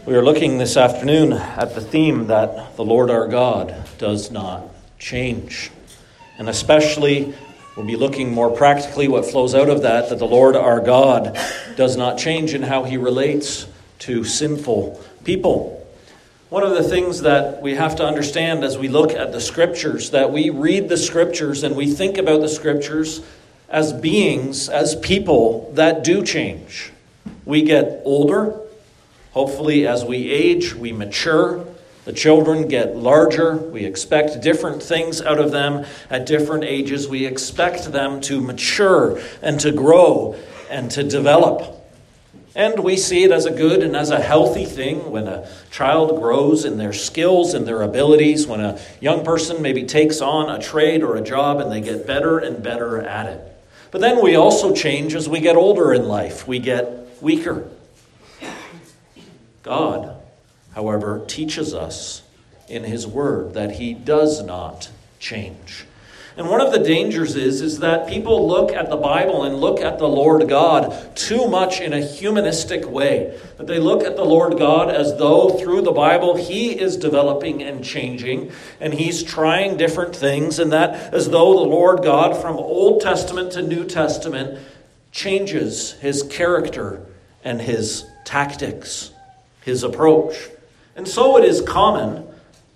We are looking this afternoon at the theme that the Lord our God does not change. And especially, we'll be looking more practically what flows out of that the Lord our God does not change in how he relates to sinful people. One of the things that we have to understand as we look at the Scriptures, that we read the Scriptures and we think about the Scriptures as beings, as people that do change. We get older. Hopefully, as we age, we mature. The children get larger. We expect different things out of them at different ages. We expect them to mature and to grow and to develop. And we see it as a good and as a healthy thing when a child grows in their skills and their abilities, when a young person maybe takes on a trade or a job and they get better and better at it. But then we also change as we get older in life. We get weaker. God, however, teaches us in his word that he does not change. And one of the dangers is that people look at the Bible and look at the Lord God too much in a humanistic way. That they look at the Lord God as though through the Bible he is developing and changing and he's trying different things, and that as though the Lord God from Old Testament to New Testament changes his character and his tactics, his approach. And so it is common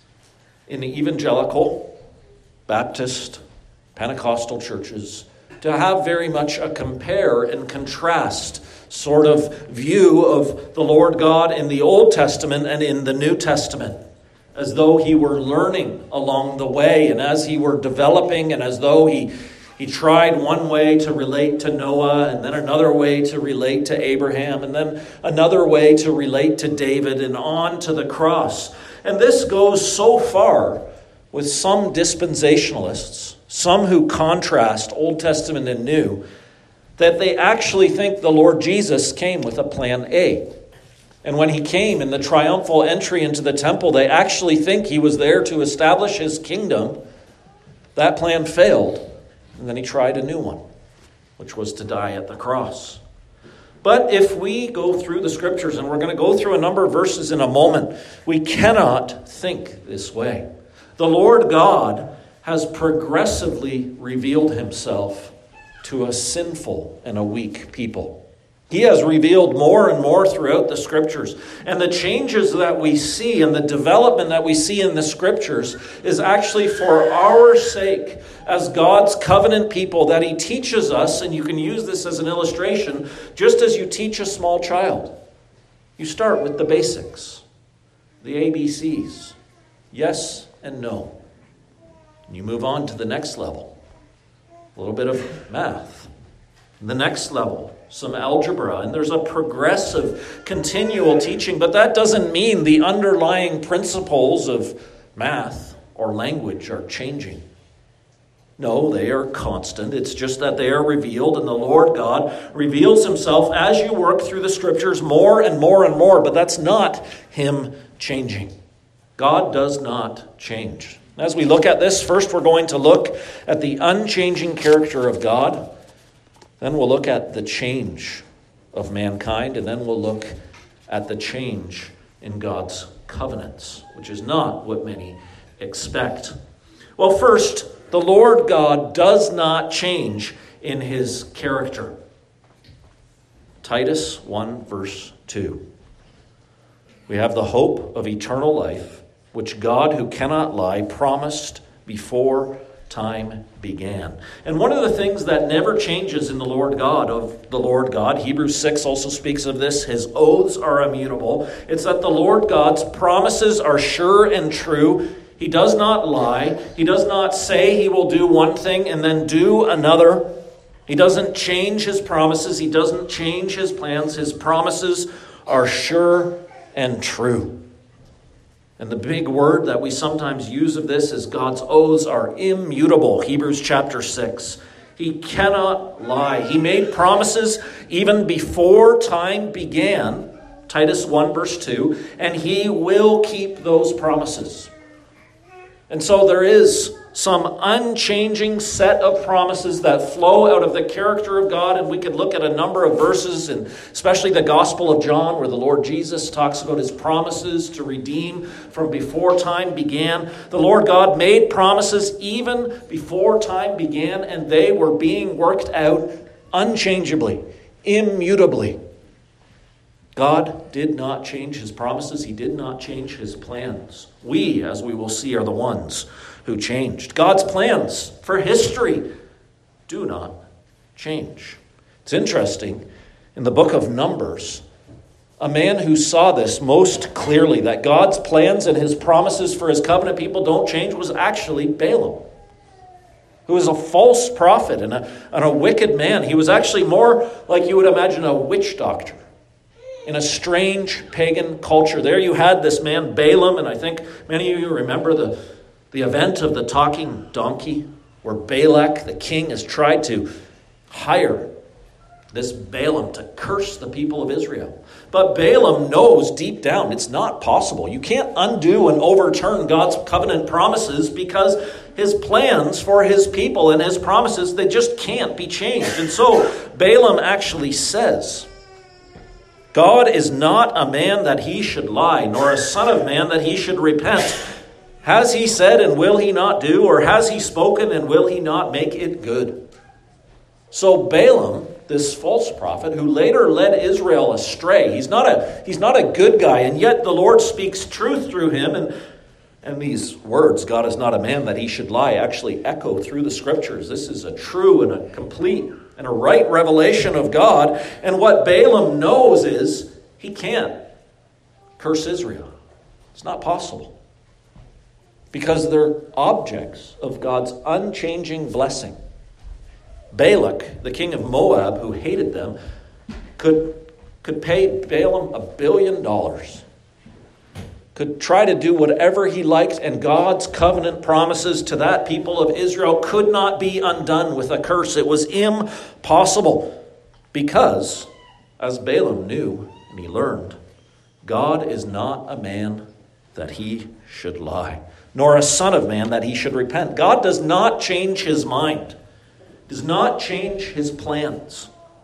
in the evangelical, Baptist, Pentecostal churches to have very much a compare and contrast sort of view of the Lord God in the Old Testament and in the New Testament, as though he were learning along the way and as he were developing, and as though he tried one way to relate to Noah, and then another way to relate to Abraham, and then another way to relate to David, and on to the cross. And this goes so far with some dispensationalists, some who contrast Old Testament and New, that they actually think the Lord Jesus came with a plan A. And when he came in the triumphal entry into the temple, they actually think he was there to establish his kingdom. That plan failed. And then he tried a new one, which was to die at the cross. But if we go through the Scriptures, and we're going to go through a number of verses in a moment, we cannot think this way. The Lord God has progressively revealed himself to a sinful and a weak people. He has revealed more and more throughout the Scriptures. And the changes that we see and the development that we see in the Scriptures is actually for our sake as God's covenant people, that he teaches us, and you can use this as an illustration, just as you teach a small child. You start with the basics, the ABCs, yes and no. And you move on to the next level, a little bit of math. The next level, some algebra, and there's a progressive, continual teaching, but that doesn't mean the underlying principles of math or language are changing. No, they are constant. It's just that they are revealed, and the Lord God reveals himself as you work through the Scriptures more and more and more, but that's not him changing. God does not change. As we look at this, first we're going to look at the unchanging character of God. Then we'll look at the change of mankind, and then we'll look at the change in God's covenants, which is not what many expect. Well, first, the Lord God does not change in his character. Titus 1 verse 2. We have the hope of eternal life, which God, who cannot lie, promised before time began. And one of the things that never changes in the Lord God, Hebrews 6 also speaks of this, his oaths are immutable. It's that the Lord God's promises are sure and true. He does not lie. He does not say he will do one thing and then do another. He doesn't change his promises. He doesn't change his plans. His promises are sure and true. And the big word that we sometimes use of this is God's oaths are immutable. Hebrews chapter 6. He cannot lie. He made promises even before time began, Titus 1 verse 2, and he will keep those promises. And so there is some unchanging set of promises that flow out of the character of God. And we could look at a number of verses, and especially the Gospel of John, where the Lord Jesus talks about his promises to redeem from before time began. The Lord God made promises even before time began, and they were being worked out unchangeably, immutably. God did not change his promises. He did not change his plans. We, as we will see, are the ones who changed. God's plans for history do not change. It's interesting, in the book of Numbers, a man who saw this most clearly, that God's plans and his promises for his covenant people don't change, was actually Balaam, who was a false prophet and a wicked man. He was actually more like you would imagine a witch doctor in a strange pagan culture. There you had this man Balaam, and I think many of you remember the event of the talking donkey, where Balak, the king, has tried to hire this Balaam to curse the people of Israel. But Balaam knows deep down it's not possible. You can't undo and overturn God's covenant promises, because his plans for his people and his promises, they just can't be changed. And so Balaam actually says, God is not a man that he should lie, nor a son of man that he should repent. Has he said, and will he not do? Or has he spoken, and will he not make it good? So Balaam, this false prophet, who later led Israel astray, he's not a good guy, and yet the Lord speaks truth through him. And these words, God is not a man that he should lie, actually echo through the scriptures. This is a true and a complete and a right revelation of God. And what Balaam knows is he can't curse Israel. It's not possible, because they're objects of God's unchanging blessing. Balak, the king of Moab, who hated them, could pay Balaam $1 billion, could try to do whatever he liked, and God's covenant promises to that people of Israel could not be undone with a curse. It was impossible, because, as Balaam knew and he learned, God is not a man that he should lie, nor a son of man that he should repent. God does not change his mind, does not change his plans.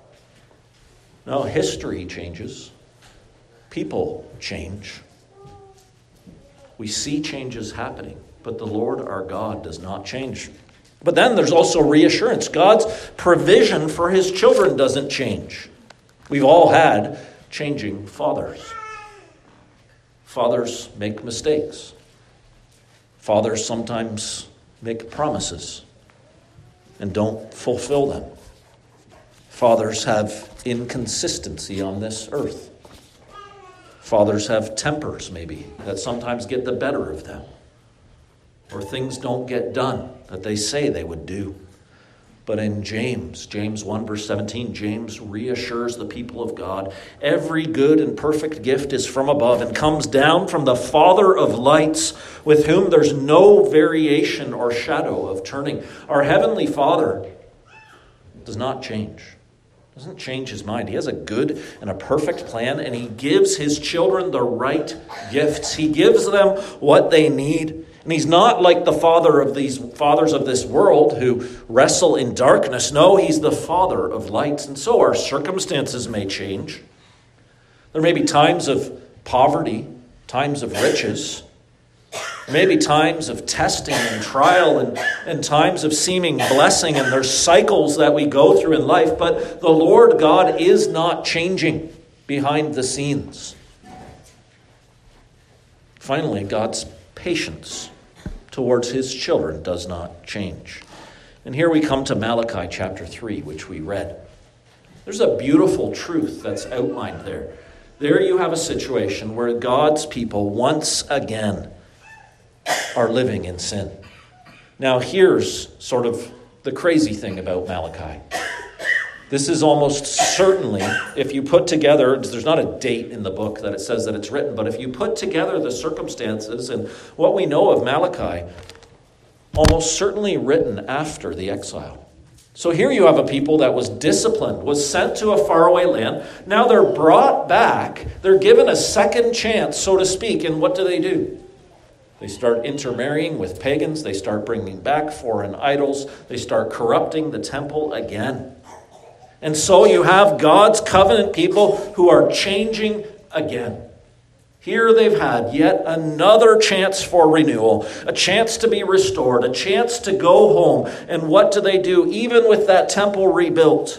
No, history changes. People change. We see changes happening, but the Lord our God does not change. But then there's also reassurance. God's provision for his children doesn't change. We've all had changing fathers. Fathers make mistakes. Fathers sometimes make promises and don't fulfill them. Fathers have inconsistency on this earth. Fathers have tempers, maybe, that sometimes get the better of them. Or things don't get done that they say they would do. But in James 1 verse 17, James reassures the people of God, every good and perfect gift is from above and comes down from the Father of lights, with whom there's no variation or shadow of turning. Our Heavenly Father does not change. Doesn't change his mind. He has a good and a perfect plan, and he gives his children the right gifts. He gives them what they need. And he's not like the father of these fathers of this world who wrestle in darkness. No, he's the Father of lights. And so our circumstances may change. There may be times of poverty, times of riches. There may be times of testing and trial and times of seeming blessing, and there's cycles that we go through in life, but the Lord God is not changing behind the scenes. Finally, God's patience towards his children does not change. And here we come to Malachi chapter 3, which we read. There's a beautiful truth that's outlined there. There you have a situation where God's people once again are living in sin. Now here's sort of the crazy thing about Malachi. This is almost certainly, if you put together, there's not a date in the book that it says that it's written, but if you put together the circumstances and what we know of Malachi, almost certainly written after the exile. So here you have a people that was disciplined, was sent to a faraway land. Now they're brought back. They're given a second chance, so to speak. And what do? They start intermarrying with pagans. They start bringing back foreign idols. They start corrupting the temple again. And so you have God's covenant people who are changing again. Here they've had yet another chance for renewal, a chance to be restored, a chance to go home. And what do? Even with that temple rebuilt,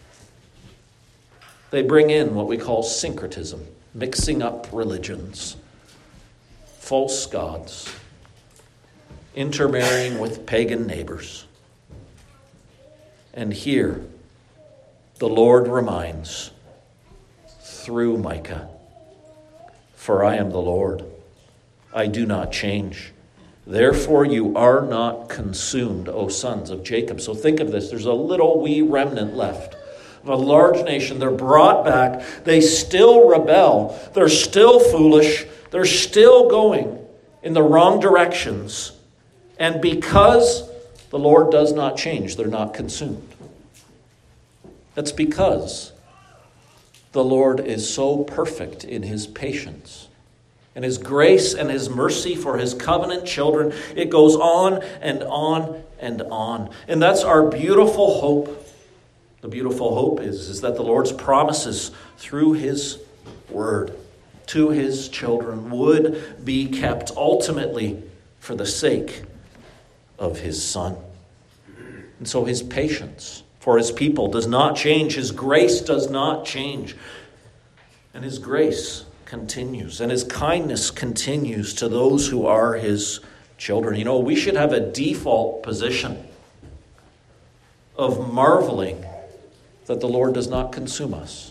they bring in what we call syncretism, mixing up religions, false gods, intermarrying with pagan neighbors. And here, the Lord reminds through Micah, "For I am the Lord, I do not change. Therefore you are not consumed, O sons of Jacob." So think of this. There's a little wee remnant left of a large nation. They're brought back. They still rebel. They're still foolish. They're still going in the wrong directions. And because the Lord does not change, they're not consumed. That's because the Lord is so perfect in his patience and his grace and his mercy for his covenant children. It goes on and on and on. And that's our beautiful hope. The beautiful hope is that the Lord's promises through his word to his children would be kept ultimately for the sake of his Son. And so his patience for his people does not change. His grace does not change. And his grace continues. And his kindness continues to those who are his children. You know, we should have a default position of marveling that the Lord does not consume us.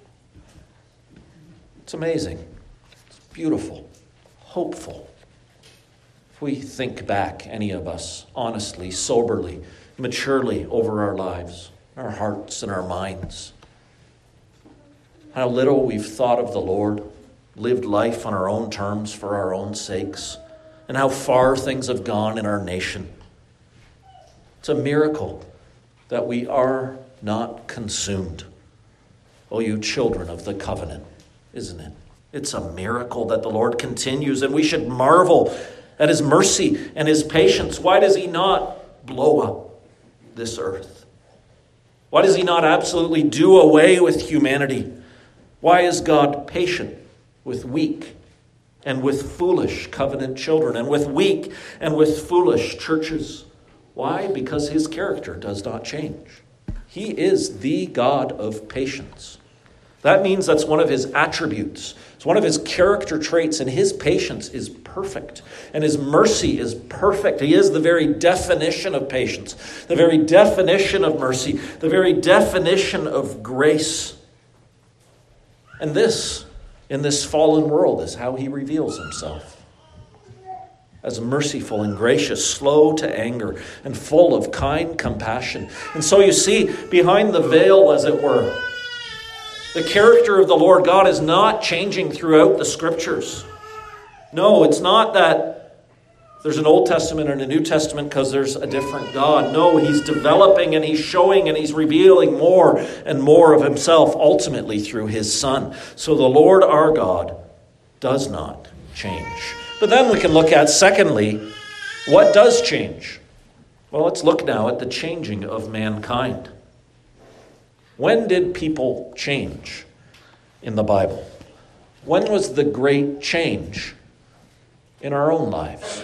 It's amazing. It's beautiful. Hopeful. If we think back, any of us, honestly, soberly, maturely over our lives, our hearts and our minds, how little we've thought of the Lord, lived life on our own terms for our own sakes, and how far things have gone in our nation. It's a miracle that we are not consumed. Oh, you children of the covenant, isn't it? It's a miracle that the Lord continues, and we should marvel at his mercy and his patience. Why does he not blow up this earth? Why does he not absolutely do away with humanity? Why is God patient with weak and with foolish covenant children and with weak and with foolish churches? Why? Because his character does not change. He is the God of patience. That means that's one of his attributes. It's one of his character traits, and his patience is perfect, and his mercy is perfect. He is the very definition of patience, the very definition of mercy, the very definition of grace. And this, in this fallen world, is how he reveals himself. As merciful and gracious, slow to anger, and full of kind compassion. And so you see, behind the veil, as it were, the character of the Lord God is not changing throughout the Scriptures. No, it's not that there's an Old Testament and a New Testament because there's a different God. No, he's developing and he's showing and he's revealing more and more of himself ultimately through his Son. So the Lord our God does not change. But then we can look at, secondly, what does change? Well, let's look now at the changing of mankind. When did people change in the Bible? When was the great change in our own lives?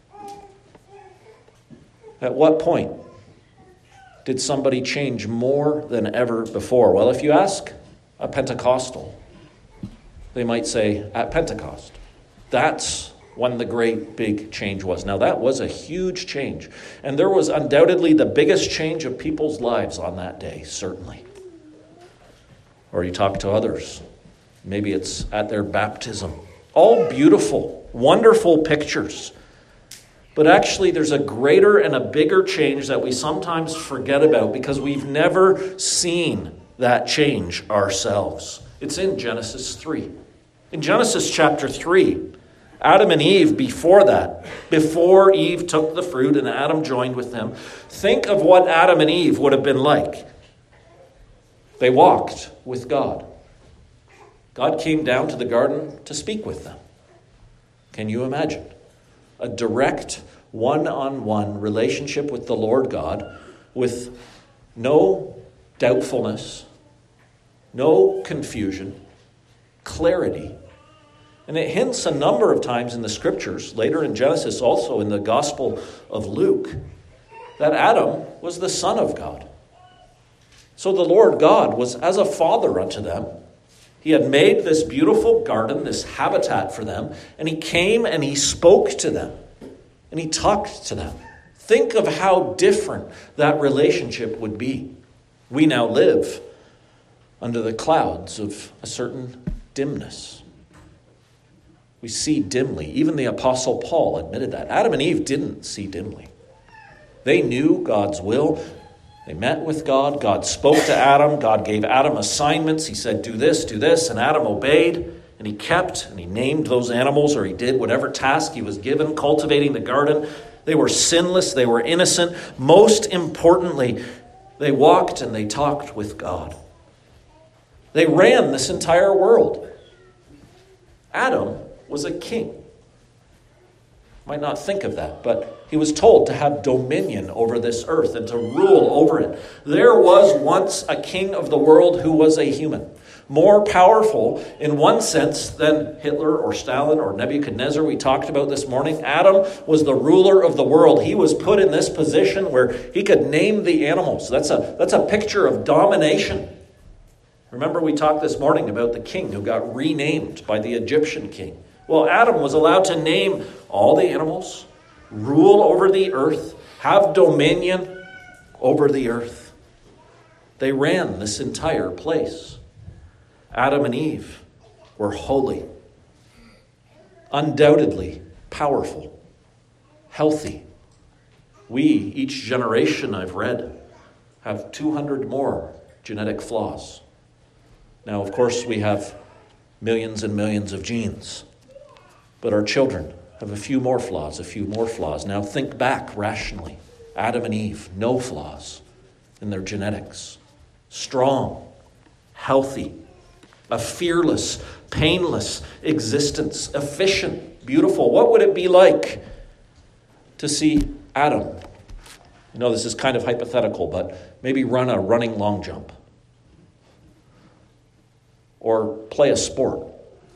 At what point did somebody change more than ever before? Well, if you ask a Pentecostal, they might say, at Pentecost. That's when the great big change was. Now, that was a huge change. And there was undoubtedly the biggest change of people's lives on that day, certainly. Or you talk to others. Maybe it's at their baptism. All beautiful, wonderful pictures. But actually, there's a greater and a bigger change that we sometimes forget about because we've never seen that change ourselves. It's in Genesis 3. In Genesis chapter 3, Adam and Eve, before Eve took the fruit and Adam joined with them, think of what Adam and Eve would have been like. They walked with God. God came down to the garden to speak with them. Can you imagine? a direct, one-on-one relationship with the Lord God with no doubtfulness, no confusion, clarity. And it hints a number of times in the scriptures, later in Genesis, also in the Gospel of Luke, that Adam was the Son of God. So the Lord God was as a father unto them. He had made this beautiful garden, this habitat for them, and he came and he spoke to them, and he talked to them. Think of how different that relationship would be. We now live under the clouds of a certain dimness. We see dimly. Even the Apostle Paul admitted that. Adam and Eve didn't see dimly. They knew God's will. They met with God. God spoke to Adam. God gave Adam assignments. He said, do this, and Adam obeyed, and he kept, and he named those animals, or he did whatever task he was given, cultivating the garden. They were sinless. They were innocent. Most importantly, they walked and they talked with God. They ran this entire world. Adam was a king. Might not think of that, but he was told to have dominion over this earth and to rule over it. There was once a king of the world who was a human, more powerful in one sense than Hitler or Stalin or Nebuchadnezzar we talked about this morning. Adam was the ruler of the world. He was put in this position where he could name the animals. That's a picture of domination. Remember we talked this morning about the king who got renamed by the Egyptian king. Well, Adam was allowed to name all the animals, rule over the earth, have dominion over the earth. They ran this entire place. Adam and Eve were holy, undoubtedly powerful, healthy. We, each generation I've read, have 200 more genetic flaws. Now, of course, we have millions and millions of genes. But our children have a few more flaws. Now think back rationally. Adam and Eve, no flaws in their genetics. Strong, healthy, a fearless, painless existence. Efficient, beautiful. What would it be like to see Adam? I know this is kind of hypothetical, but maybe run a running long jump. Or play a sport.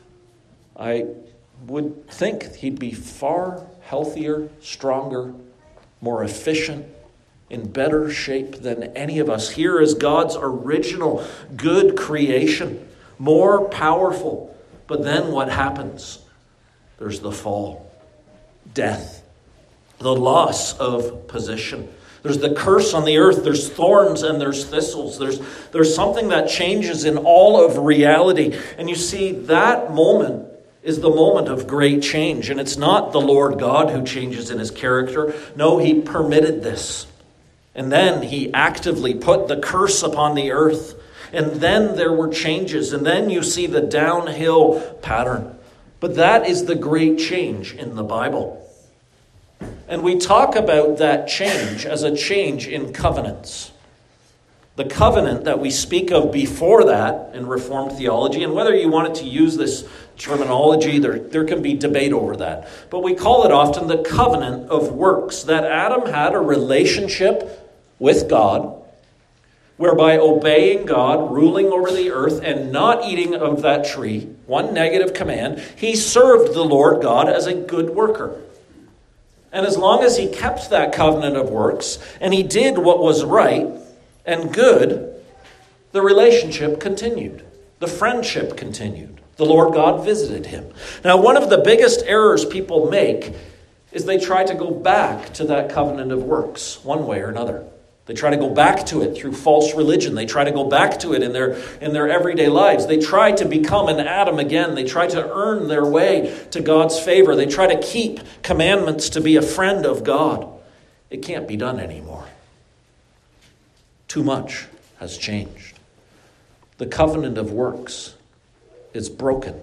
I would think he'd be far healthier, stronger, more efficient, in better shape than any of us. Here is God's original good creation, more powerful. But then what happens? There's the fall, death, the loss of position. There's the curse on the earth. There's thorns and there's thistles. There's something that changes in all of reality. And you see, that moment is the moment of great change. And it's not the Lord God who changes in his character. No, he permitted this. And then he actively put the curse upon the earth. And then there were changes. And then you see the downhill pattern. But that is the great change in the Bible. And we talk about that change as a change in covenants. The covenant that we speak of before that in Reformed theology, and whether you wanted to use this terminology, there can be debate over that. But we call it often the covenant of works, that Adam had a relationship with God, whereby obeying God, ruling over the earth, and not eating of that tree, one negative command, he served the Lord God as a good worker. And as long as he kept that covenant of works, and he did what was right and good, the relationship continued. The friendship continued. The Lord God visited him. Now, one of the biggest errors people make is they try to go back to that covenant of works, one way or another. They try to go back to it through false religion. They try to go back to it in their everyday lives. They try to become an Adam again. They try to earn their way to God's favor. They try to keep commandments to be a friend of God. It can't be done anymore. Too much has changed. The covenant of works is broken,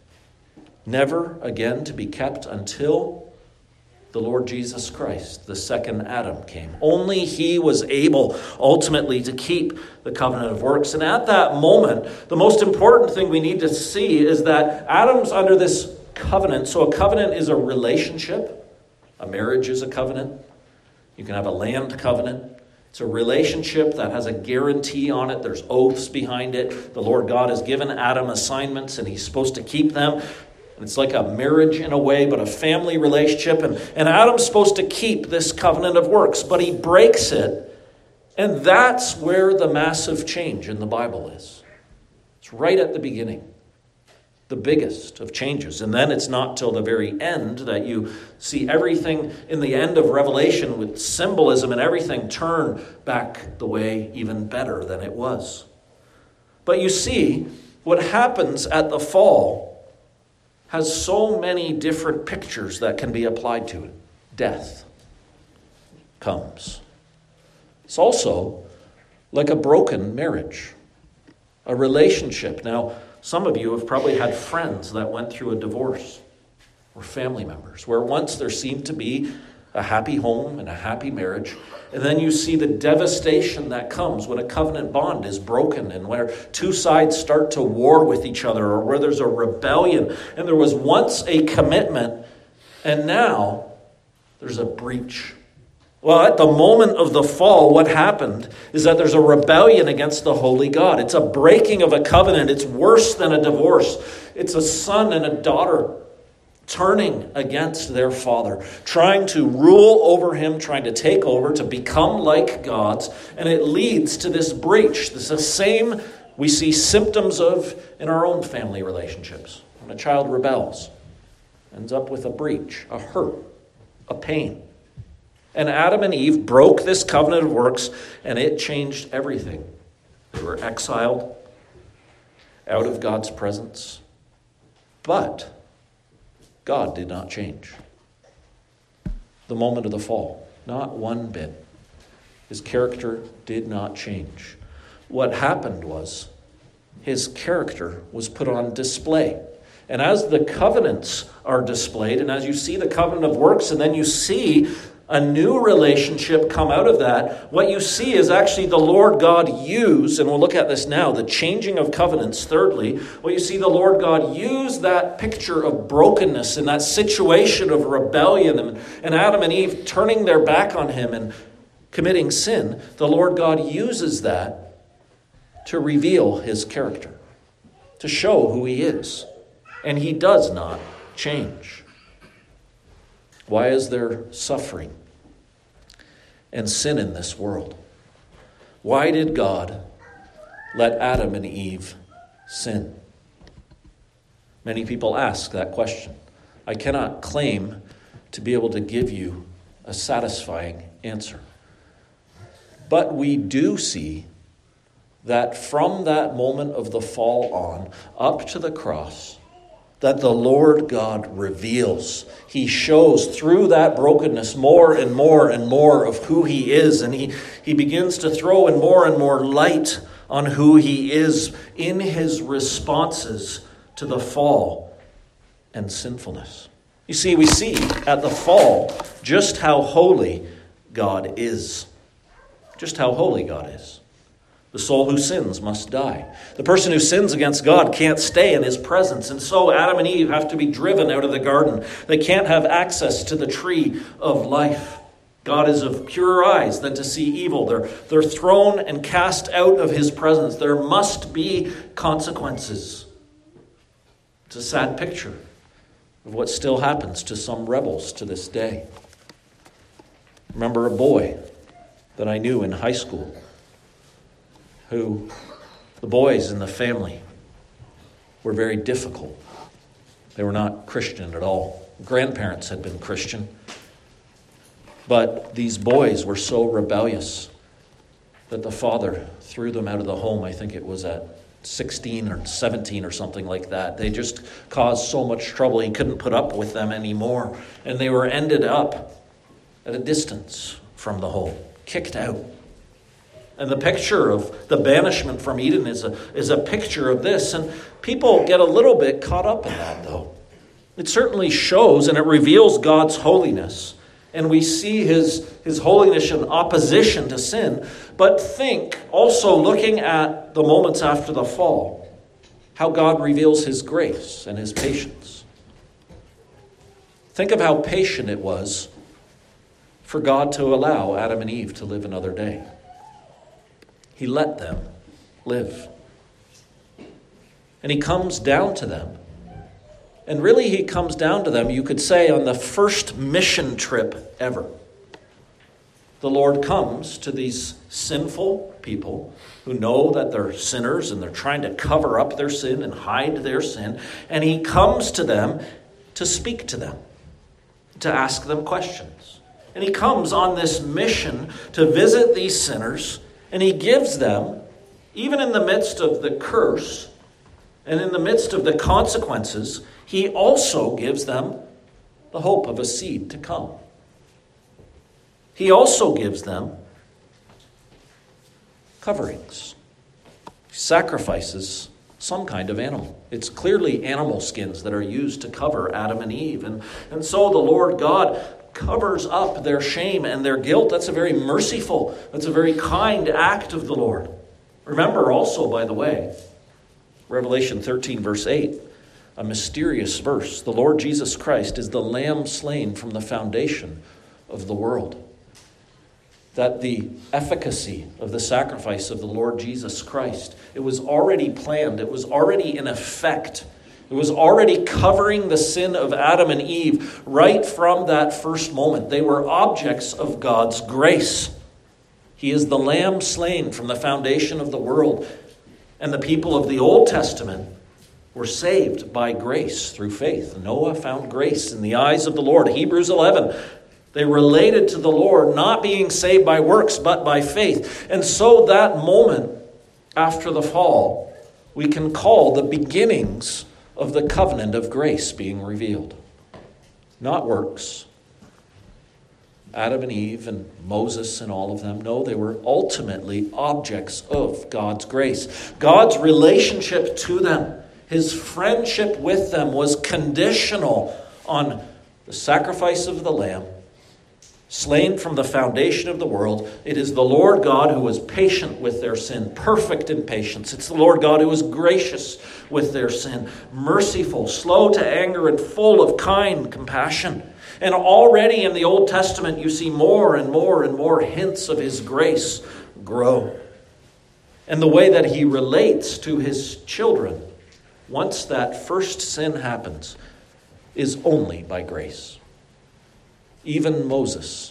never again to be kept until the Lord Jesus Christ, the second Adam, came. Only he was able ultimately to keep the covenant of works. And at that moment, the most important thing we need to see is that Adam's under this covenant. So a covenant is a relationship A marriage is a covenant. You can have a land covenant. It's a relationship that has a guarantee on it. There's oaths behind it. The Lord God has given Adam assignments, and he's supposed to keep them. And it's like a marriage in a way, but a family relationship. And Adam's supposed to keep this covenant of works, but he breaks it. And that's where the massive change in the Bible is. It's right at the beginning. The biggest of changes. And then it's not till the very end that you see everything in the end of Revelation with symbolism and everything turn back the way even better than it was. But you see, what happens at the fall has so many different pictures that can be applied to it. Death comes. It's also like a broken marriage, a relationship. Now, some of you have probably had friends that went through a divorce, or family members, where once there seemed to be a happy home and a happy marriage, and then you see the devastation that comes when a covenant bond is broken and where two sides start to war with each other, or where there's a rebellion, and there was once a commitment, and now there's a breach. Well, at the moment of the fall, what happened is that there's a rebellion against the holy God. It's a breaking of a covenant. It's worse than a divorce. It's a son and a daughter turning against their father, trying to rule over him, trying to take over, to become like gods. And it leads to this breach. This is the same we see symptoms of in our own family relationships. When a child rebels, ends up with a breach, a hurt, a pain. And Adam and Eve broke this covenant of works, and it changed everything. They were exiled out of God's presence. But God did not change. The moment of the fall, not one bit. His character did not change. What happened was his character was put on display. And as the covenants are displayed, and as you see the covenant of works, and then you see a new relationship come out of that, what you see is actually the Lord God use, and we'll look at this now, the changing of covenants. Thirdly, what you see the Lord God use that picture of brokenness and that situation of rebellion and Adam and Eve turning their back on him and committing sin. The Lord God uses that to reveal his character, to show who he is. And he does not change. Why is there suffering and sin in this world? Why did God let Adam and Eve sin? Many people ask that question. I cannot claim to be able to give you a satisfying answer. But we do see that from that moment of the fall on, up to the cross, that the Lord God reveals. He shows through that brokenness more and more and more of who he is. And he begins to throw in more and more light on who he is in his responses to the fall and sinfulness. You see, we see at the fall just how holy God is. Just how holy God is. The soul who sins must die. The person who sins against God can't stay in his presence. And so Adam and Eve have to be driven out of the garden. They can't have access to the tree of life. God is of purer eyes than to see evil. They're thrown and cast out of his presence. There must be consequences. It's a sad picture of what still happens to some rebels to this day. I remember a boy that I knew in high school who the boys in the family were very difficult. They were not Christian at all. Grandparents had been Christian. But these boys were so rebellious that the father threw them out of the home. I think it was at 16 or 17 or something like that. They just caused so much trouble. He couldn't put up with them anymore. And they were ended up at a distance from the home, kicked out. And the picture of the banishment from Eden is a picture of this. And people get a little bit caught up in that, though. It certainly shows and it reveals God's holiness. And we see his holiness in opposition to sin. But think, also looking at the moments after the fall, how God reveals his grace and his patience. Think of how patient it was for God to allow Adam and Eve to live another day. He let them live. And he comes down to them. And really he comes down to them, you could say, on the first mission trip ever. The Lord comes to these sinful people who know that they're sinners and they're trying to cover up their sin and hide their sin. And he comes to them to speak to them, to ask them questions. And he comes on this mission to visit these sinners, and he gives them, even in the midst of the curse and in the midst of the consequences, he also gives them the hope of a seed to come. He also gives them coverings. He sacrifices some kind of animal. It's clearly animal skins that are used to cover Adam and Eve. And so the Lord God covers up their shame and their guilt. That's a very merciful, that's a very kind act of the Lord. Remember also, by the way, Revelation 13, verse 8, a mysterious verse. The Lord Jesus Christ is the Lamb slain from the foundation of the world. That the efficacy of the sacrifice of the Lord Jesus Christ, it was already planned, it was already in effect. It was already covering the sin of Adam and Eve right from that first moment. They were objects of God's grace. He is the Lamb slain from the foundation of the world. And the people of the Old Testament were saved by grace through faith. Noah found grace in the eyes of the Lord. Hebrews 11, they related to the Lord, not being saved by works, but by faith. And so that moment after the fall, we can call the beginnings of the covenant of grace being revealed. Not works. Adam and Eve and Moses and all of them. No, they were ultimately objects of God's grace. God's relationship to them, his friendship with them was conditional on the sacrifice of the Lamb, slain from the foundation of the world. It is the Lord God who was patient with their sin, perfect in patience. It's the Lord God who was gracious with their sin, merciful, slow to anger, and full of kind compassion. And already in the Old Testament, you see more and more and more hints of his grace grow. And the way that he relates to his children, once that first sin happens, is only by grace. Even Moses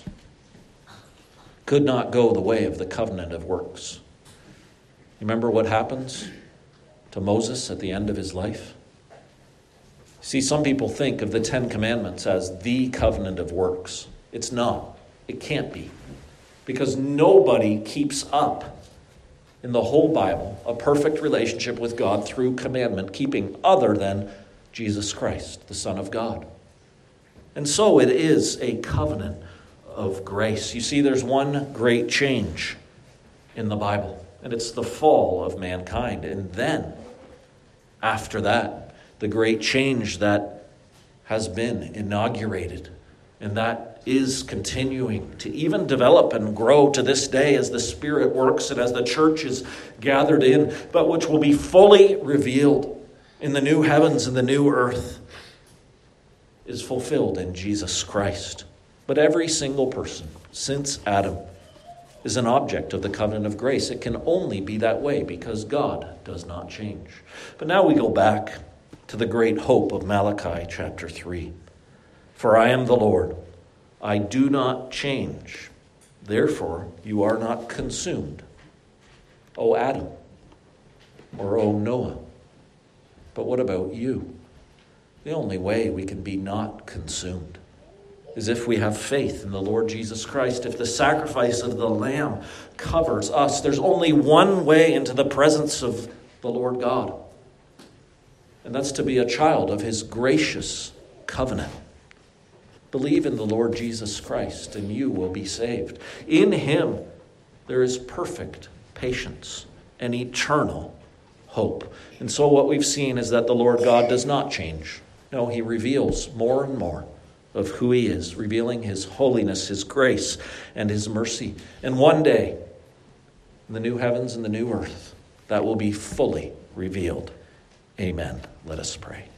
could not go the way of the covenant of works. Remember what happens to Moses at the end of his life? See, some people think of the Ten Commandments as the covenant of works. It's not. It can't be. Because nobody keeps up in the whole Bible a perfect relationship with God through commandment keeping other than Jesus Christ, the Son of God. And so it is a covenant of grace. You see, there's one great change in the Bible, and it's the fall of mankind. And then, after that, the great change that has been inaugurated, and that is continuing to even develop and grow to this day as the Spirit works and as the church is gathered in, but which will be fully revealed in the new heavens and the new earth, is fulfilled in Jesus Christ. But every single person, since Adam, is an object of the covenant of grace. It can only be that way because God does not change. But now we go back to the great hope of Malachi chapter 3. For I am the Lord, I do not change. Therefore, you are not consumed, O Adam, or O Noah. But what about you? The only way we can be not consumed is if we have faith in the Lord Jesus Christ, if the sacrifice of the Lamb covers us. There's only one way into the presence of the Lord God, and that's to be a child of his gracious covenant. Believe in the Lord Jesus Christ, and you will be saved. In him, there is perfect patience and eternal hope. And so what we've seen is that the Lord God does not change. No, he reveals more and more of who he is, revealing his holiness, his grace, and his mercy. And one day, in the new heavens and the new earth, that will be fully revealed. Amen. Let us pray.